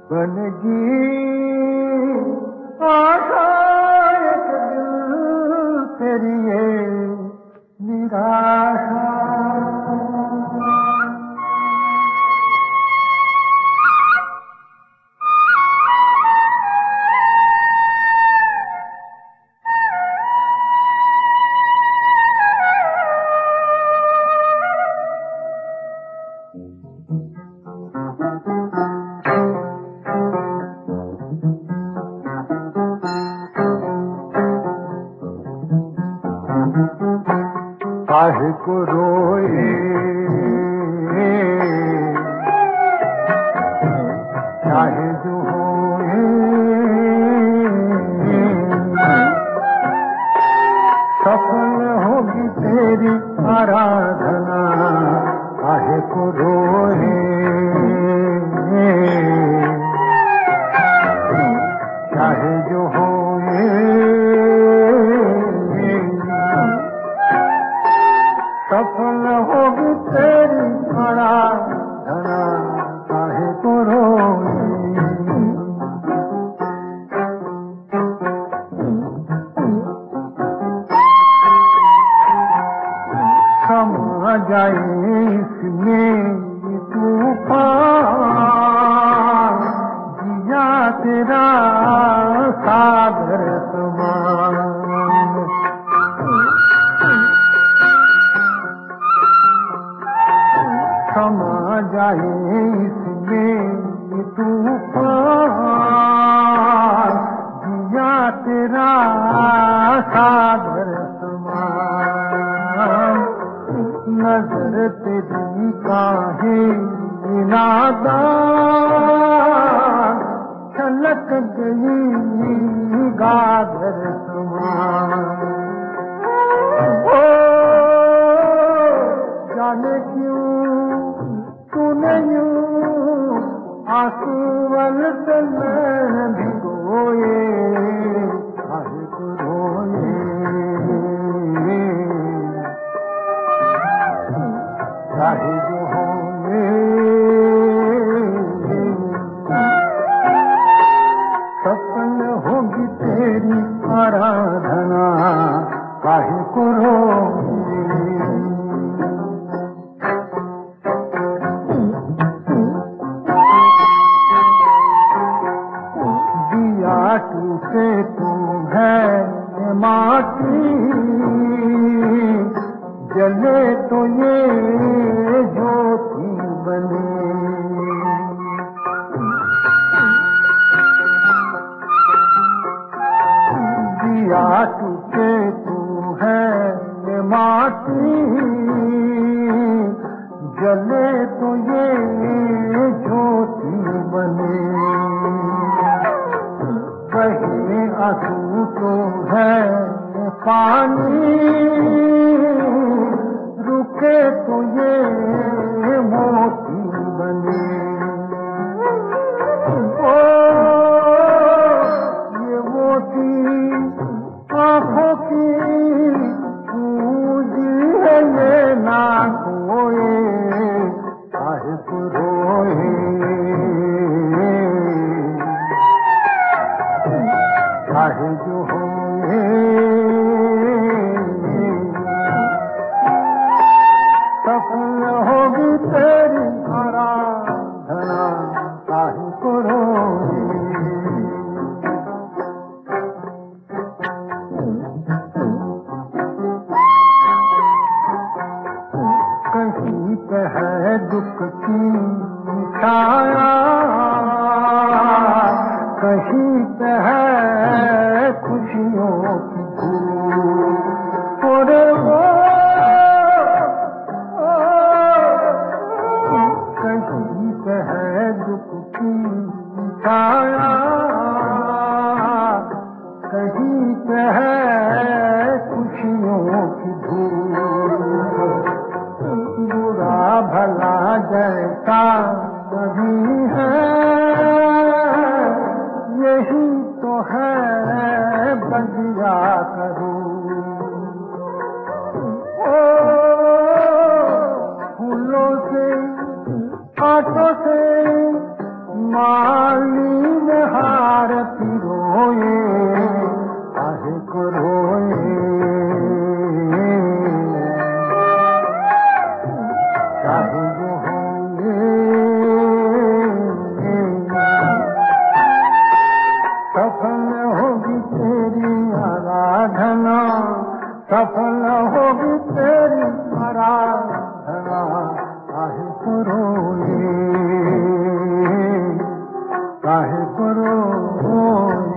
बनगी आशा एक दिल तेरी ये निराशा। काहे को रोए चाहे जो होए, सफल होगी तेरी आराधना। काहे को रोए चाहे जो होए, सफल होगी तेरी आराधना। काहे को रोए। समा जाए इसमें तूफान, जिया तेरा सागर समान। समा जाए इसमें तूफान, जिया तेरा सागर समान। नजर तेरी काहे नादान, छलक गई गागर समान। ओ जाने क्यों तूने यूं आंसू से नैन भिगोए। काहे को रोए चाहे जो होए, सफल होगी तेरी आराधना। काहे को रोए। दिया टूटे तू है माटी, जले तो ये ज्योति बने। दिया टूटे तू है माटी, जले तो ये ज्योति बने। कहे आंसू तो है पानी, रुके तो ये मोती बने। ओ ये मोती आँखों की पूंजी है, ये ना खोए। काहे को रोए चाहे जो होए, सफल होगी तेरी आराधना। काहे को रोए। कहीं पे है दुख की छाया, कहीं पे है खुशियों की धूप। और वो कहीं पे है दुख की छाया, कहीं पे है खुशियों की धूप। बुरा भला जैसा नहीं है, यही तो है बजिया करूं। ओ फूलों से आटों से माली काहे जो होंगे। सफल होगी तेरी आराधना, सफल होगी तेरी आराधना, काहे को रोए, काहे को रोए।